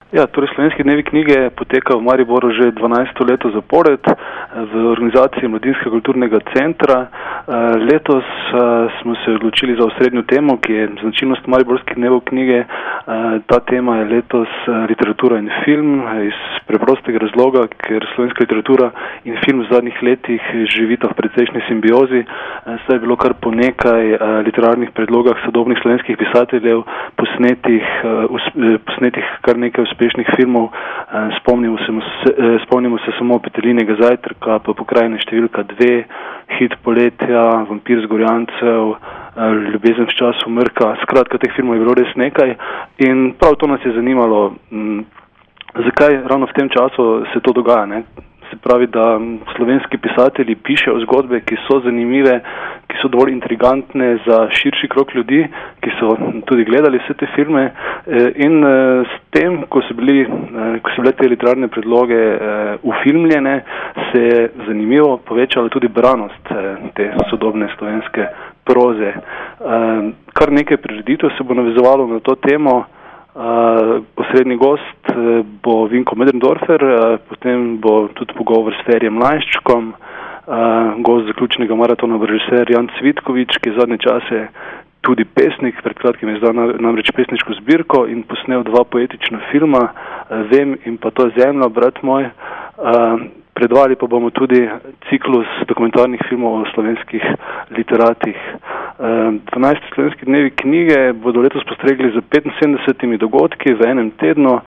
Ja, torej Slovenski dnevi knjige poteka v Mariboru že 12. leto zapored v organizaciji Mladinskega kulturnega centra. Letos smo se odločili za osrednjo temo, ki je značilnost Mariborskih dnevov knjige. Ta tema je letos literatura in film iz preprostega razloga, ker slovenska literatura in film v zadnjih letih živita v precejšnji simbiozi. Saj je bilo kar po nekaj literarnih predlogah sodobnih slovenskih pisateljev posnetih kar nekaj uspešnih filmov. Spomnimo se samo Petelinjega zajtrka, pa Pokrajine številka 2, Hit poletja, Vampir z Gorjancev, Ljubezen v času mrka. Skratka, teh filmov je bilo res nekaj in prav to nas je zanimalo, zakaj ravno v tem času se to dogaja, ne? Se pravi, da slovenski pisatelji pišejo zgodbe, ki so zanimive, ki so dovolj intrigantne za širši krog ljudi, ki so tudi gledali vse te filme in s tem, ko so bile te literarne predloge ufilmljene, se je zanimivo povečala tudi branost te sodobne slovenske proze. Kar nekaj prireditev se bo navezovalo na to temo. Osrednji gost bo Vinko Möderndorfer, potem bo tudi pogovor s Ferjem Laščkom, gost zaključnega maratona režiser Jan Cvitkovič, ki je zadnje čase tudi pesnik, pred kratkim je izdal namreč pesniško zbirko in posnel 2 poetična filma, Vem in pa To je zemlja, brat moj. Predvali pa bomo tudi ciklus dokumentarnih filmov o slovenskih literatih. 12. slovenski dnevi knjige bodo letos postregli z 75 dogodki v enem tednu.